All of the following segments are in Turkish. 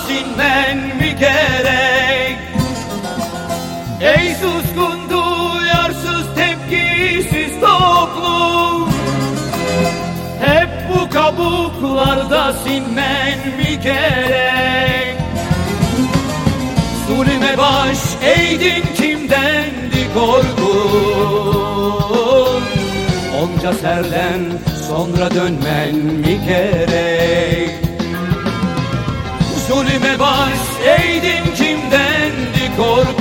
sinmen mi gerek? Ey suskun duyarsız tepkisiz toplum, hep bu kabuklarda sinmen mi gerek? Zulüme baş eğdin kimdendi korkun? Onca serden sonra dönmen mi gerek? Zulüme baş eğdin kimdendi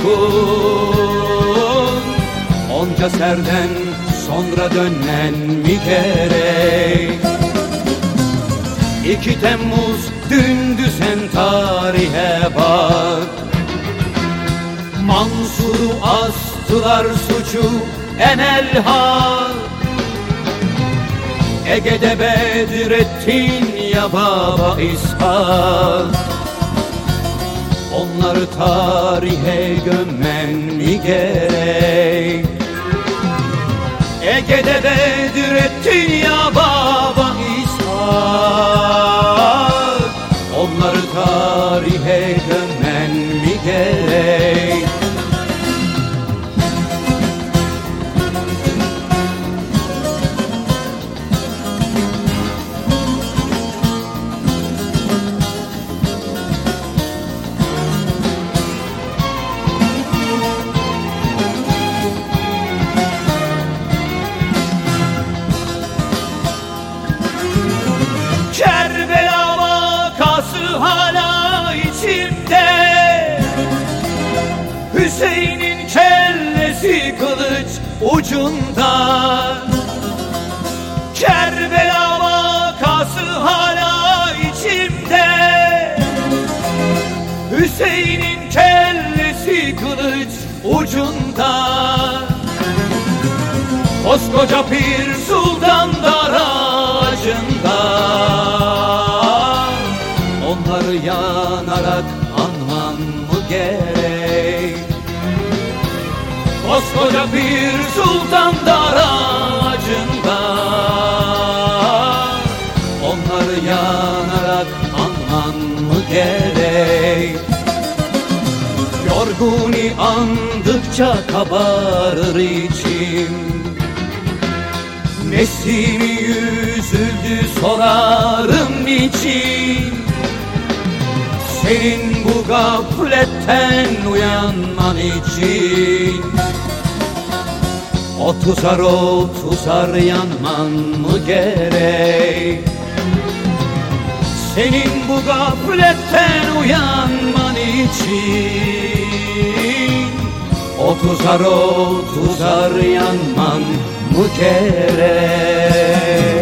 korkun? Onca serden sonra dönmen mi gerek? 2 Temmuz dündü sen tarihe bak. Mansur'u astılar suçu enelhak. Ege'de Bedrettin ya Baba İshak. Onları tarihe gömmen mi gerek? Ege'de Bedrettin ya Baba İshak. Onları tarihe gömmen mi gerek? Kerbela vakası hala içimde. Hüseyin'in kellesi kılıç ucunda. Kerbela vakası hala içimde. Hüseyin'in kellesi kılıç ucunda. Koskoca Pir Sultan dar ağacında. Onları yanarak anman mı gerek? Koskoca Pir Sultan dar ağacında. Onları yanarak anman mı gerek? Yorguni andıkça kabarır içim. Nesimi yüzüldü sorarım niçin? Senin bu gafletten uyanman için. O tuzar yanman mı gerek? Senin bu gafletten uyanman için. O tuzar yanman mı gerek?